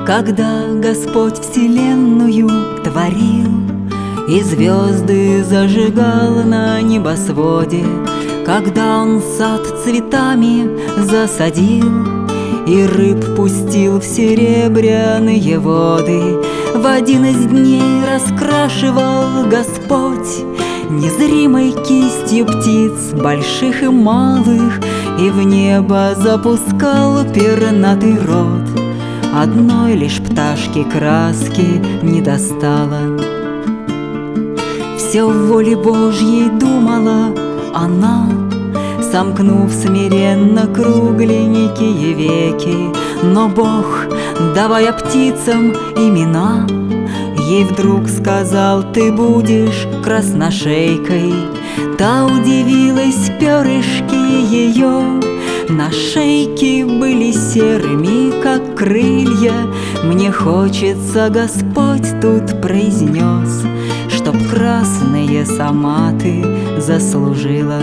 Когда Господь вселенную творил и звезды зажигал на небосводе, когда Он сад цветами засадил и рыб пустил в серебряные воды, в один из дней раскрашивал Господь незримой кистью птиц, больших и малых, и в небо запускал пернатый рот. Одной лишь пташки краски не достало. Все в воле Божьей думала она, сомкнув смиренно кругленькие веки. Но Бог, давая птицам имена, ей вдруг сказал: ты будешь красношейкой. Та удивилась, перышки ее на шейке были серыми, как крылья. Мне хочется, Господь тут произнес, чтоб красные сама ты заслужила.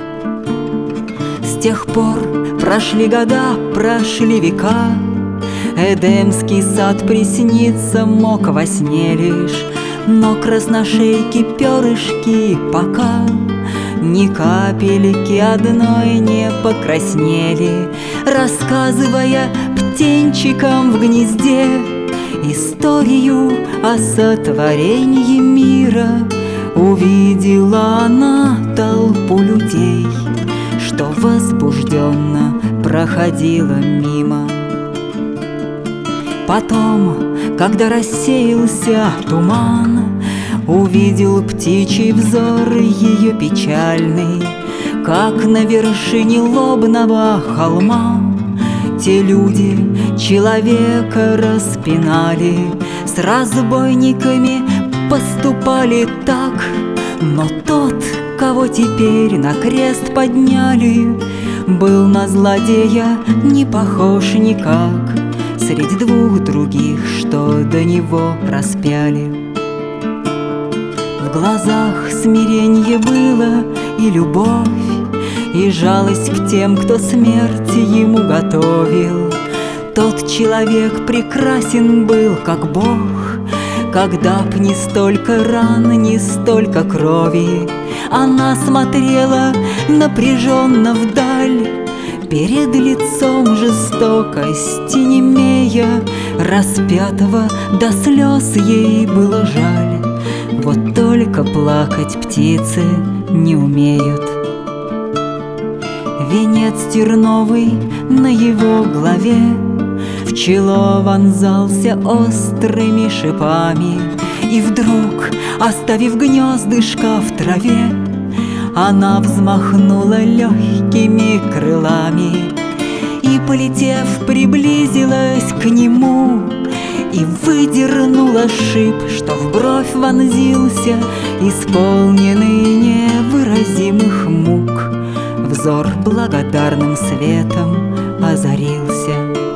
С тех пор прошли года, прошли века, Эдемский сад присниться мог во сне лишь, но красношейки перышки пока ни капельки одной не покраснели, рассказывая птенчикам в гнезде историю о сотворении мира. Увидела она толпу людей, что возбужденно проходила мимо. Потом, когда рассеялся туман, увидел птичий взор ее печальный, как на вершине лобного холма те люди человека распинали, с разбойниками поступали так. Но тот, кого теперь на крест подняли, был на злодея не похож никак среди двух других, что до него распяли. В глазах смиренье было и любовь, и жалость к тем, кто смерть ему готовил. Тот человек прекрасен был, как Бог, когда б не столько ран, не столько крови. Она смотрела напряженно вдаль, перед лицом жестокости немея, распятого до слез ей было жаль. Вот только плакать птицы не умеют. Венец терновый на его голове в чело вонзался острыми шипами, и вдруг, оставив гнездышко в траве, она взмахнула легкими крылами и, полетев, приблизилась к нему и выдернула шип, что в бровь вонзился, исполненный невыразимых мук. Взор благодарным светом озарился.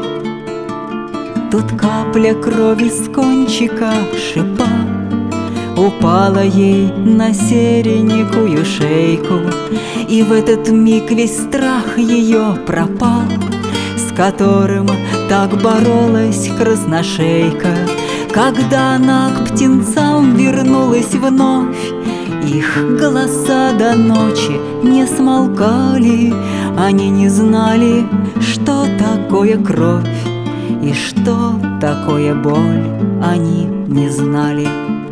Тут капля крови с кончика шипа упала ей на серенькую шейку, и в этот миг весь страх ее пропал, с которым так боролась красношейка. Когда она к птенцам вернулась вновь, их голоса до ночи не смолкали. Они не знали, что такое кровь и что такое боль, они не знали.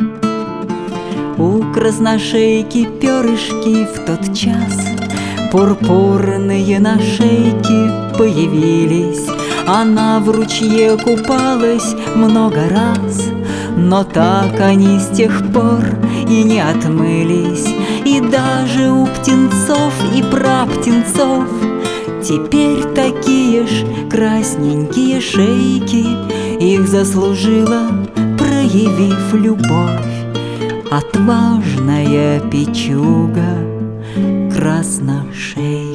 У красношейки перышки в тот час пурпурные на шейке появились. Она в ручье купалась много раз, но так они с тех пор и не отмылись. И даже у птенцов и праптенцов теперь такие ж красненькие шейки. Их заслужила, проявив любовь, отважная печуга красношейка.